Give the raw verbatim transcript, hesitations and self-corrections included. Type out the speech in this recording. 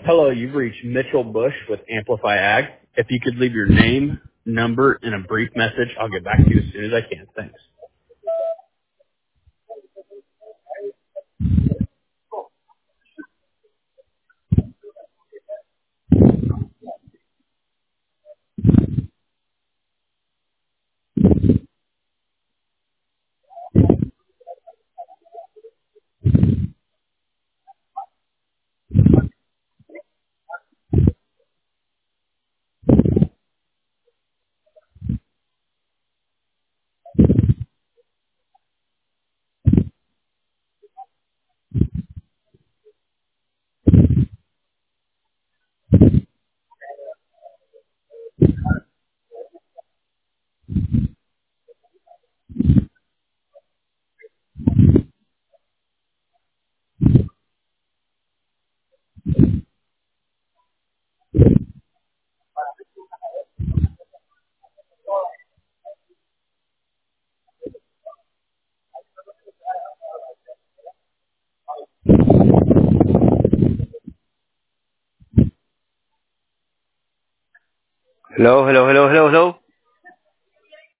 Hello, you've reached Mitchell Bush with Amplify Ag. If you could leave your name, number, and a brief message, I'll get back to you as soon as I can. Thanks. Hello, hello, hello, hello, hello.